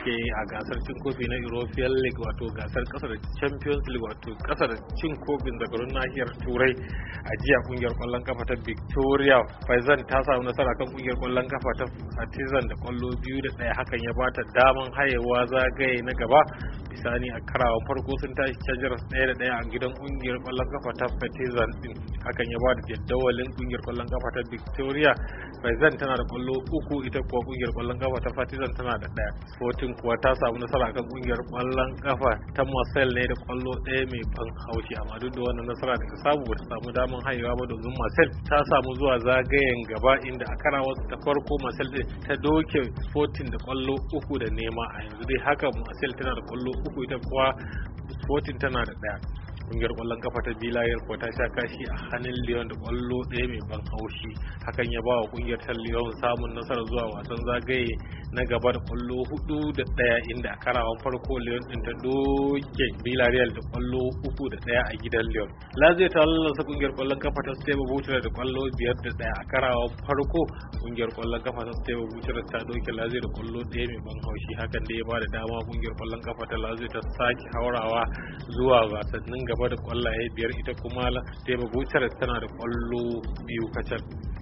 ake yi a gasar cin kofi na European League wato gasar kasar Champions League wato kasar cin kofin zakarun nahiyar Turai. A jiya kungiyar kwallon kafa ta Victoria Faizan ta samu nasara kan kungiyar kwallon kafa ta Partizan da kwallo 2-1, hakan ya bata daman hayewa zagaye na gaba. Bisani a karawan farko sun tashi Chargers 1-1 a gidan kungiyar kwallon kafa ta Partizan din, hakan ya bada jaddawalin kungiyar kwallon kafa ta Victoria Faizan tana da kwallo 3, ita kuwa kungiyar kwallon kafa ta Partizan tana da 1. Sporting kuwa ta samu nasara kan kungiyar kwallon kafa ta Marseille ne da kwallo 1 mai ban haushi, amma duk da wannan nasara da ta samu ba ta samu daman hayewa ba domin Marseille ta samu zuwa zagayen gaba inda a karawa ta farko Marseille ta doke Sporting da kwallo 3 da nema. A yanzu dai haka Marseille tana da kwallo 3, ita kuwa Sporting tana da 1. Kungiyar kwallon kafa ta Villarreal ko ta sha kashi a hannun Lyon da kwallo 1 mai ban haushi, hakan ya ba wa kungiyar ta Lyon samun nasara zuwa wasan zagaye na gaba da kwallo 4-1 inda a karawan farko Lyon din ta doke Villarreal da kwallo 3-1 a gidan Lyon. Lazio ta lallasa kungiyar kwallon kafa ta Steaua Bucharest da kwallo 5-1 a karawan farko. Kungiyar kwallon kafa ta Steaua Bucharest ta doke Lazio da kwallo 1 mai ban haushi, hakan da ya ba da dama kungiyar kwallon kafa ta Lazio ta sake haurawa zuwa wasannin gaba da kwallaye 5. Ita kuma Steaua Bucharest tana da kwallo 2 kacal.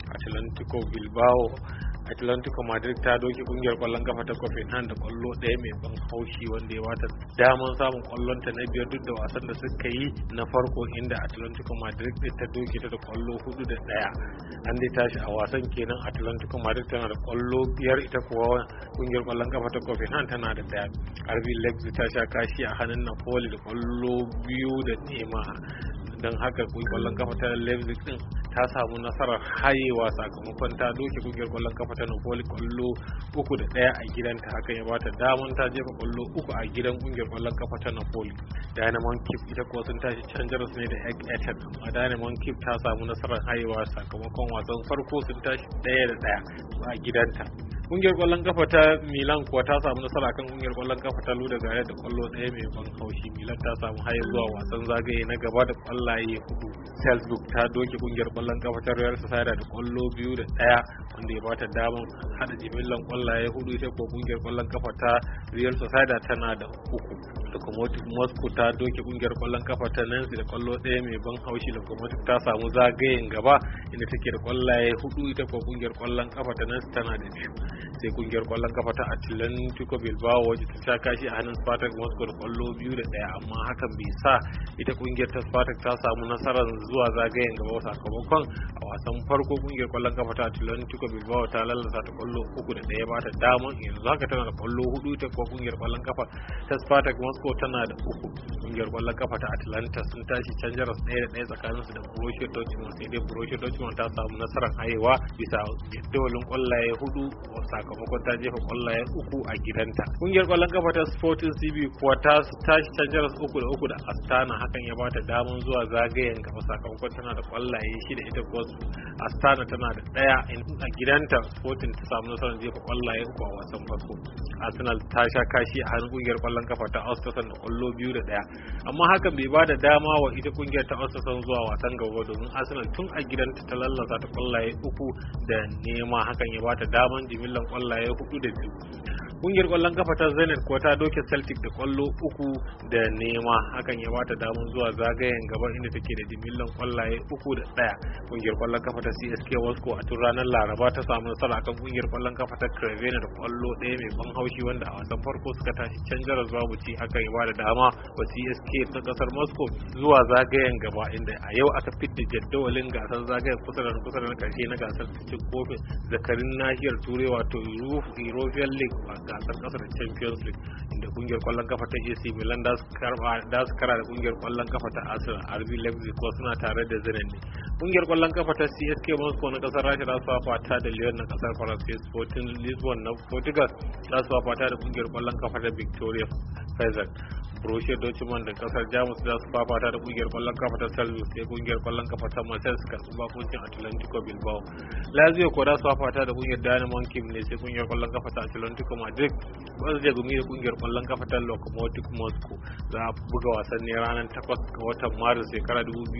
Atlantico Madrid ta doke kungiyar kwallon kafa ta Copenhagen da kwallo 1 mai ban haushi, wanda ya bata daman samun kwallon ta na 5 duk da wasan da suka yi na farko inda Atlantico Madrid ta doke ta da kwallo 4-1. An dai tashi a wasan kenan, Atlantico Madrid tana da kwallo 5, ita kuwa kungiyar kwallon kafa ta Copenhagen tana da 1. RB Leipzig ta sha kashi a hannun Napoli da kwallo 2 da nema. Don haka kungiyar kwallon kafa ta Leipzig din ta samu nasarar hayewa sakamakon ta doke kungiyar kwallon kafa ta Napoli kwallo 3-1 a gidanta, hakan ya bata daman ta jefa kwallo 3 a gidan kungiyar kwallon kafa ta Napoli. Dynamo Kiev ita kuwa sun tashi Rangers ne da Eton, amma Dynamo Kiev ta samu nasarar hayewa sakamakon wasan farko sun tashi 1-1 a gidanta. Kungiyar kwallon kafa ta Milan kuwa ta samu nasara kan kungiyar kwallon kafa ta Ludogorets da kwallo 1 mai ban haushi. Milan ta samu haye zuwa wasan zagaye na gaba da kwallaye 4. Salzburg ta doke kungiyar kwallon kafa ta Real Sociedad da kwallo 2-1, wanda ya bata damar hada jimillan kwallaye 4. ita ko kungiyar kwallon kafa ta Real Sociedad tana da 3. Lokomotiv Moscow ta doke kungiyar kwallon kafa ta Nancy da kwallo 1 mai ban haushi. Lokomotiv ta samu zagayen gaba inda take da kwallaye 4, ita ko kungiyar kwallon kafa ta Nancy tana da 2. Sai kungiyar kwallon kafa ta Atlantico Bilbao wacce ta sha kashi a hannun Spartak Moscow da kwallo 2-1, amma hakan bai sa ita kungiyar ta Spartak ta samu nasarar zuwa zagayen gaba sakamakon a wasan farko kungiyar kwallon kafa ta Atlantico Bilbao ta lallasa ta kwallo 3-1, ba ta damar yanzu haka tana da kwallo 4. ita kuwa kungiyar kwallon kafa ta Spartak Moscow tana da 3. Kungiyar kwallon kafa ta Atlanta sun tashi Rangers 1-1 tsakaninsu da Borussia Dortmund, sai dai Borussia Dortmund ta samu nasarar hayewa bisa jadawalin kwallaye 4 sakamakon ta jefa kwallaye 3 a gidanta. Kungiyar kwallon kafa ta Sporting CB kuwa ta tashi Rangers 3-3 da Astana, hakan ya bata damar zuwa zagayen gaba sakamakon tana da kwallaye 6. ita kuwa Astana tana da 1 a gidanta. Sporting ta samu nasarar jefa kwallaye 3 a wasan farko. Arsenal ta sha kashi a hannun kungiyar kwallon kafa ta Osterson da kwallo 2-1, amma hakan bai bada dama wa ita kungiyar ta Osterson zuwa wasan gaba domin Arsenal tun a gidanta ta lallasa ta kwallaye 3 da nema, hakan ya bata daman jimillan kwallaye 4-2. Kungiyar kwallon kafa ta Zenit kuwa ta doke Celtic da kwallo 3 da nema, hakan ya bata damar zuwa zagayen gaba inda take da jimillan kwallaye 3-1. Kungiyar kwallon kafa ta CSK Moscow a tun ranar Laraba ta samu nasara kan kungiyar kwallon kafa ta Crevena da kwallo 1 mai ban haushi, wanda a wasan farko suka tashi Rangers babu ci, hakan ya bada dama wa CSK ta kasar Moscow zuwa zagayen gaba inda a yau aka fidda jadawalin gasar zagayen kusa da karshe na gasar cikin kofin zakarin nahiyar Turai wato European League gasar kasar Champions League, inda kungiyar kwallon kafa ta AC Milan da su kara da kungiyar kwallon kafa ta Arsenal. RB Leipzig ko suna tare da Zenit ne. Kungiyar kwallon kafa ta CSK Moscow na kasar Rasha za su fafata da Lyon na kasar Faransa. Sporting Lisbon na Portugal za su fafata da kungiyar kwallon kafa ta Victoria Pilsen. Borussia Dortmund da kasar Jamus za su fafata da kungiyar kwallon kafa ta Salzburg, sai kungiyar kwallon kafa ta Marseille su karɓi bakuncin Atlantico Bilbao. Lazio ko za su fafata da kungiyar Dynamo Kiev ne, sai kungiyar kwallon kafa ta Atlantico Madrid ba su je gumi da kungiyar kwallon kafa ta Lokomotiv Moscow. Za a buga wasan ne ranar 8 ga watan Maris shekara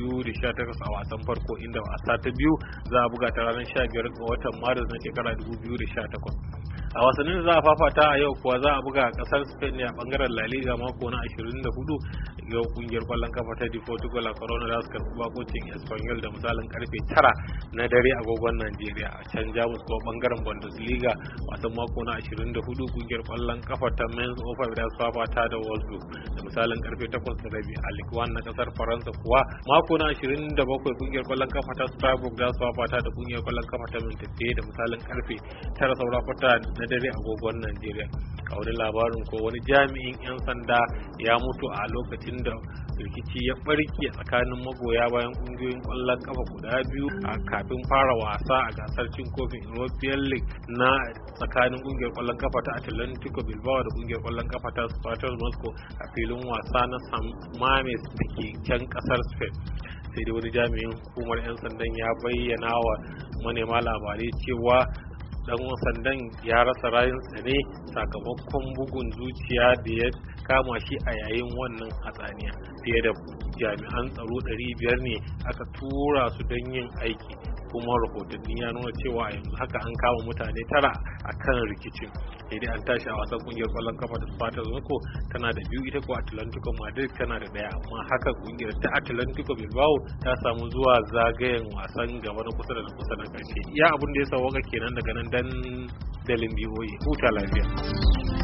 2018 a wasan farko, inda wasa ta biyu za a buga ta ranar 15 ga watan Maris na shekara 2018. A wasannin da za a fafata a yau kuwa za a buga a kasar Spain ne a bangaren La Liga mako na 24. Yau kungiyar kwallon kafa ta Deportivo La Corona za su karɓi bakocin Espanyol da misalin karfe 9 na dare agogon Najeriya. A can Jamus ko bangaren Bundesliga wasan mako na 24 kungiyar kwallon kafa ta Mainz 05 da su fafata da Wolfsburg da misalin karfe 8:30. A Ligue 1 na kasar Faransa kuwa mako na 27 kungiyar kwallon kafa ta Strasbourg za su fafata da kungiyar kwallon kafa ta Montpellier da misalin karfe 9 saura kwata na dare agogon Najeriya. A wani labarin ko wani jami'in 'yan sanda ya mutu a lokacin da rikici ya barke tsakanin magoya bayan kungiyoyin kwallon kafa guda biyu a kafin fara wasa a gasar cin kofin European League na tsakanin kungiyar kwallon kafa ta Atlantico Bilbao da kungiyar kwallon kafa ta Spartak Moscow a filin wasa na San Mamés da ke can kasar Spain. Sai dai wani jami'in hukumar 'yan sandan ya bayyana wa manema labarai cewa dan sandan ya rasa rayinsa ne sakamakon bugun zuciya da ya kama shi a yayin wannan hatsaniya. Fiye da jami'an tsaro 500 ne aka tura su don yin aiki, kuma rahotanni ya nuna cewa yanzu haka an kama mutane 9 a kan rikicin. Idan an tashi a wasan kungiyar kwallon kafa da Spartak Moscow tana da 2, ita ko Atlantico Madrid tana da 1, amma haka kungiyar ta Atlantico Bilbao ta samu zuwa zagayen wasan gaba na kusa da kusa na karshe. Ya abin da ya sauwaka kenan daga nan dan dalin biyoyi. Huta lafiya.